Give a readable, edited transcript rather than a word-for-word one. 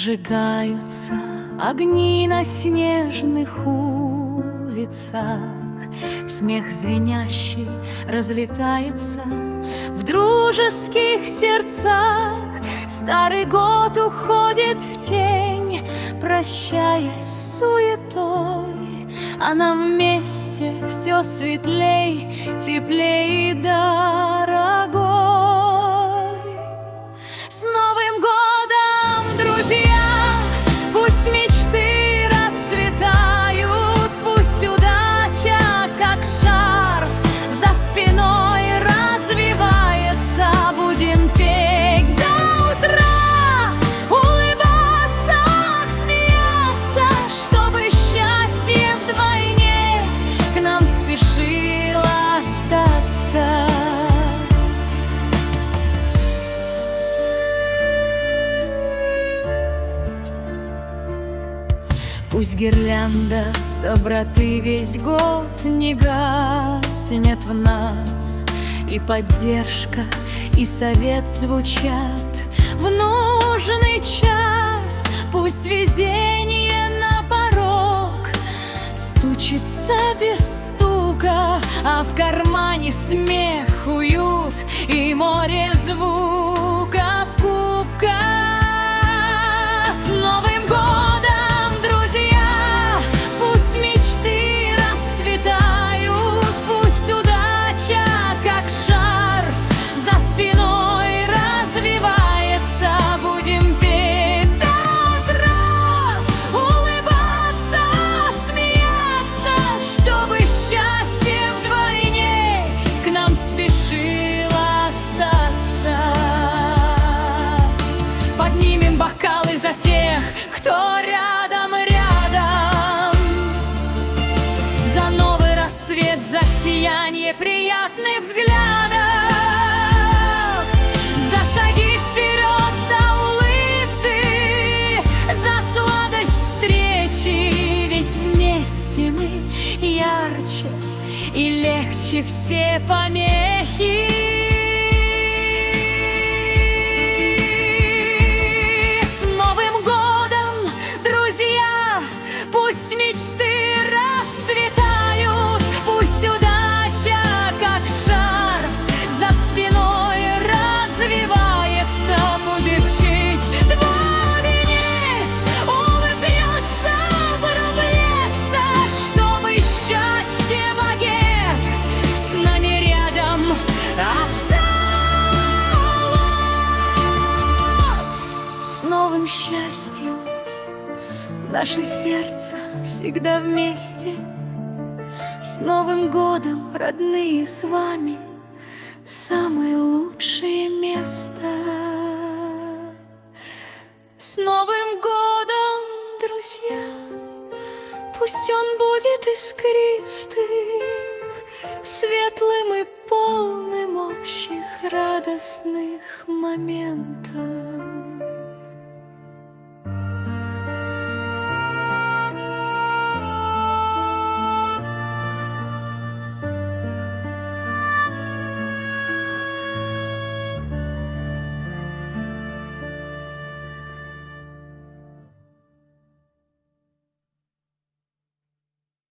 Зажигаются огни на снежных улицах, смех звенящий разлетается в дружеских сердцах. Старый год уходит в тень, прощаясь с суетой, а нам вместе все светлей, теплей и дорогой. С Новым годом, друзья! Пусть мечты расцветают, пусть удача, как шарф, за спиной развивается. Будем петь до утра, улыбаться, смеяться, чтобы счастье вдвойне к нам спешило остаться. Пусть гирлянда доброты весь год не гаснет в нас, и поддержка, и совет звучат в нужный час. Пусть везение на порог стучится без стука, а в кармане смех, уют и море звука в кубках. С Новым годом, друзья! Пусть мечты расцветают, пусть удача, как шарф, за спиной развивается. Будем петь до утра, улыбаться, смеяться, чтобы счастье вдвойне к нам спешило остаться. Поднимем бокалы за тех, кто рядом, за новый рассвет, за сияние приятных взглядов, за шаги вперед, за улыбки, за сладость встречи. Ведь вместе мы ярче и легче все помехи. Пусть мечты расцветают, пусть удача, как шарф, за спиной развивается. Будет чуть два винить, улыбнется, врублется, чтобы счастье вовек с нами рядом осталось. С новым счастьем наше сердце всегда вместе. С Новым годом, родные, с вами самое лучшее место. С Новым годом, друзья! Пусть он будет искристым, светлым и полным общих радостных моментов.